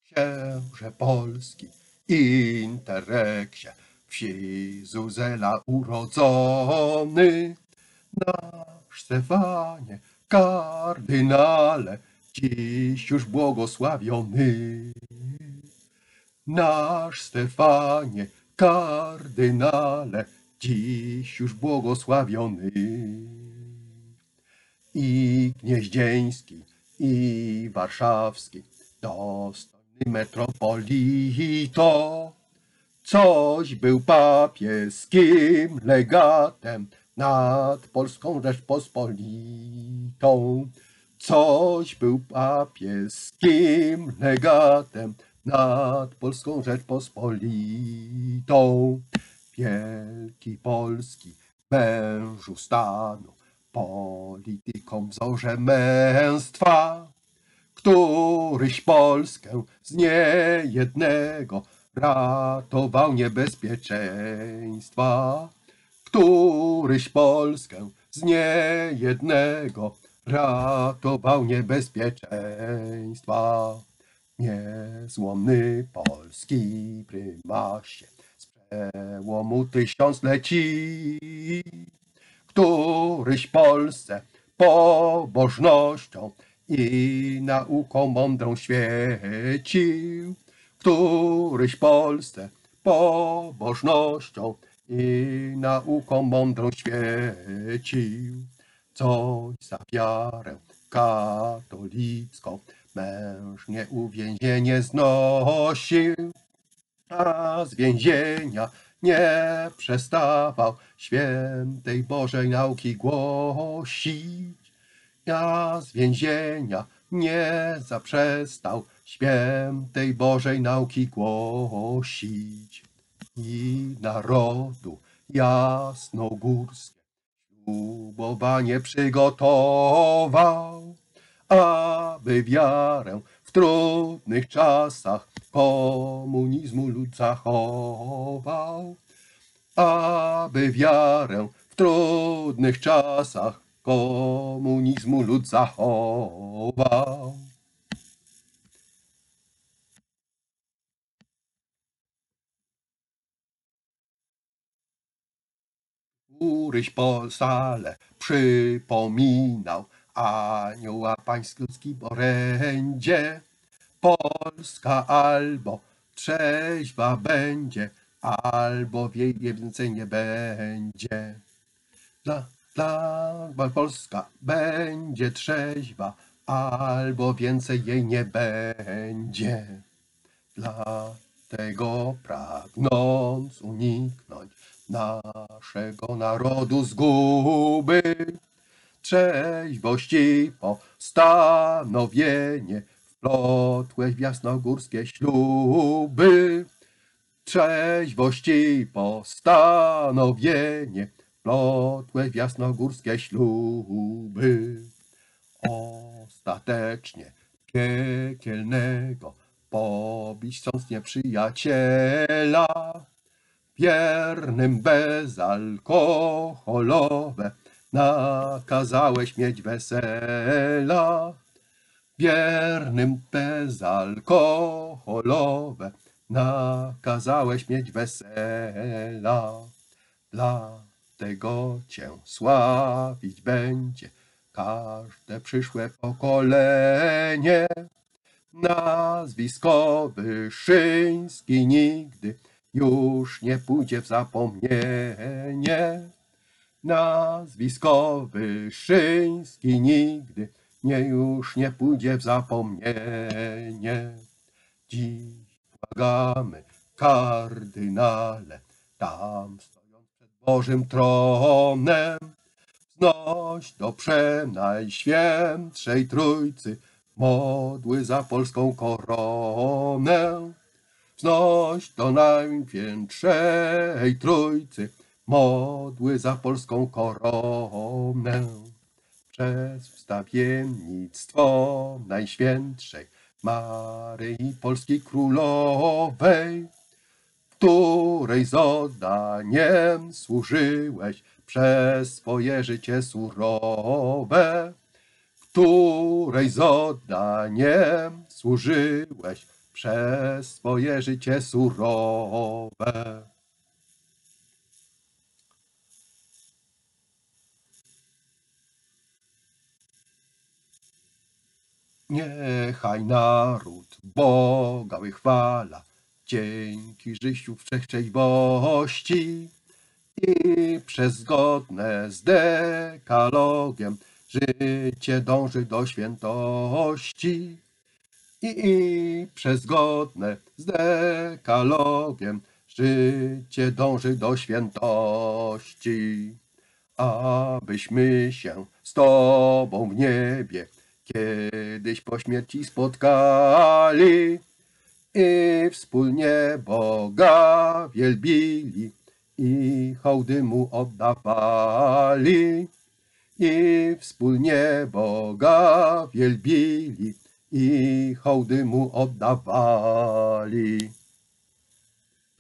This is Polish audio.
Księże Polski, Interreksie, wsi Zuzela urodzony, nasz Stefanie, kardynale, dziś już błogosławiony. Nasz Stefanie, kardynale, dziś już błogosławiony. I Gnieźnieński, i Warszawski, dostojny metropolito, coś był papieskim legatem nad Polską Rzeczpospolitą. Coś był papieskim legatem nad Polską Rzeczpospolitą. Wielki polski mężu stanu, polityką wzorze męstwa, któryś Polskę z niejednego ratował niebezpieczeństwa. Któryś Polskę z niejednego ratował niebezpieczeństwa. Niezłomny polski prymasie z przełomu tysiącleci, któryś Polsce pobożnością i nauką mądrą świecił, któryś Polsce pobożnością i nauką mądrą świecił. Coś za wiarę katolicką mężnie uwięzienie znosił, a z więzienia nie przestawał świętej Bożej nauki głosić. A z więzienia nie zaprzestał świętej Bożej nauki głosić. I narodu jasnogórskie ślubowanie przygotował, aby wiarę w trudnych czasach komunizmu lud zachował. Aby wiarę w trudnych czasach komunizmu lud zachował. Któryś po sale przypominał anioła pański orędzie. Polska albo trzeźwa będzie, albo jej więcej nie będzie. Polska będzie trzeźwa, albo więcej jej nie będzie. Dlatego pragnąc uniknąć naszego narodu zguby, trzeźwość i postanowienie wplotłeś w jasnogórskie śluby. Trzeźwość i postanowienie wplotłeś w jasnogórskie śluby. Ostatecznie piekielnego pobić chcąc nieprzyjaciela, wiernym bezalkoholowe nakazałeś mieć wesela. Wiernym bezalkoholowe nakazałeś mieć wesela. Dlatego cię sławić będzie każde przyszłe pokolenie. Nazwisko Wyszyński nigdy już nie pójdzie w zapomnienie. Nazwisko Wyszyński nigdy już nie pójdzie w zapomnienie. Dziś błagamy, kardynale, tam stojąc przed Bożym tronem, wznoś do przenajświętszej Trójcy modły za polską koronę. Wznoś do najświętszej Trójcy modły za polską koronę. Przez wstawiennictwo Najświętszej Maryi Polski Królowej, której z oddaniem służyłeś przez swoje życie surowe, której z oddaniem służyłeś przez swoje życie surowe. Niechaj naród Boga wychwala, dzięki życiu wszechtrzeźwości i przez zgodne z dekalogiem życie dąży do świętości. I przez zgodne z dekalogiem życie dąży do świętości. Abyśmy się z Tobą w niebie kiedyś po śmierci spotkali i wspólnie Boga wielbili i hołdy Mu oddawali. I wspólnie Boga wielbili i hołdy Mu oddawali.